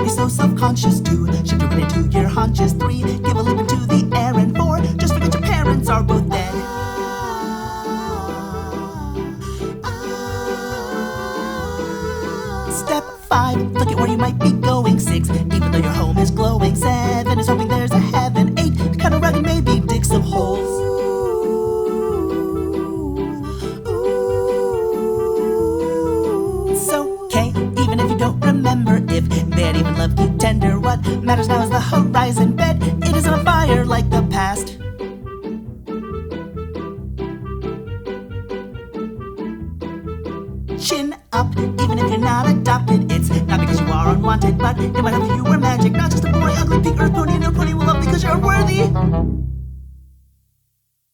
is so self-conscious. 2, shift your weight into your haunches. 3, give a lip into the air. And 4, just forget your parents are both dead. Step 5, look at where you might be going. 6, even though your home is glowing. 7 is hoping there's a heaven. 8, cut around and maybe dig some holes. Even if you don't remember if they had even loved you tender, what matters now is the horizon bed. It isn't on fire like the past. Chin up, even if you're not adopted. It's not because you are unwanted, but it might help if you were magic. Not just a boring, ugly pink earth pony, and your pony will love because you're unworthy.